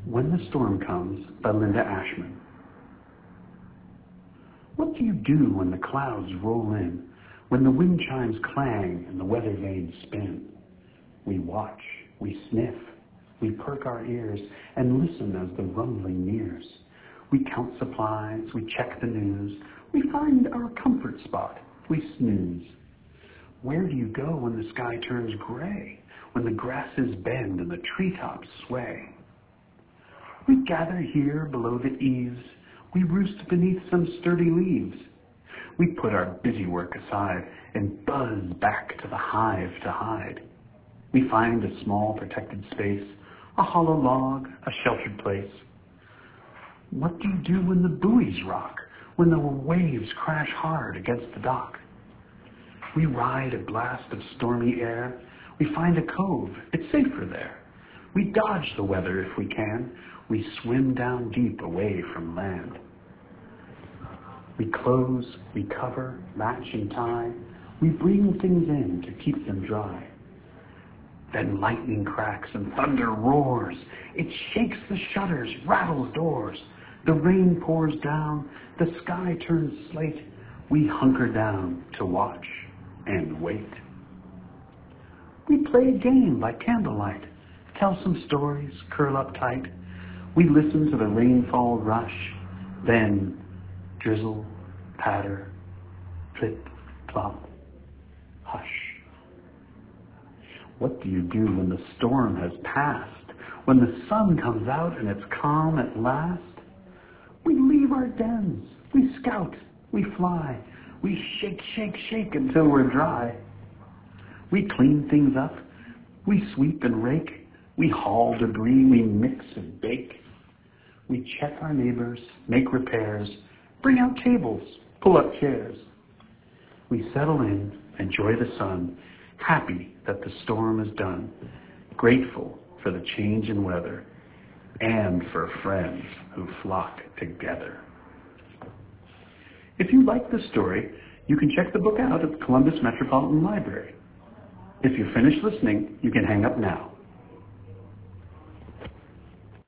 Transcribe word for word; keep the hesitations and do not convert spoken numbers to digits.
When the Storm Comes by Linda Ashman. What do you do when the clouds roll in, when the wind chimes clang and the weather vanes spin? We watch, we sniff, we perk our ears and listen as the rumbling nears. We count supplies, we check the news, we find our comfort spot, we snooze. Where do you go when the sky turns gray, when the grasses bend and the treetops sway? We gather here below the eaves, we roost beneath some sturdy leaves. We put our busy work aside and buzz back to the hive to hide. We find a small protected space, a hollow log, a sheltered place. What do you do when the buoys rock, when the waves crash hard against the dock? We ride a blast of stormy air, we find a cove, it's safer there. We dodge the weather if we can, we swim down deep away from land. We close, we cover, latch and tie, we bring things in to keep them dry. Then lightning cracks and thunder roars, it shakes the shutters, rattles doors. The rain pours down, the sky turns slate, we hunker down to watch and wait. We play a game by candlelight, tell some stories, curl up tight. We listen to the rainfall rush, then drizzle, patter, plip, plop, hush. What do you do when the storm has passed, when the sun comes out and it's calm at last? We leave our dens, we scout, we fly, we shake, shake, shake until we're dry. We clean things up, we sweep and rake, we haul debris, we mix and bake. We check our neighbors, make repairs, bring out tables, pull up chairs. We settle in, enjoy the sun, happy that the storm is done, grateful for the change in weather, and for friends who flock together. If you like this story, you can check the book out at the Columbus Metropolitan Library. If you're finished listening, you can hang up now.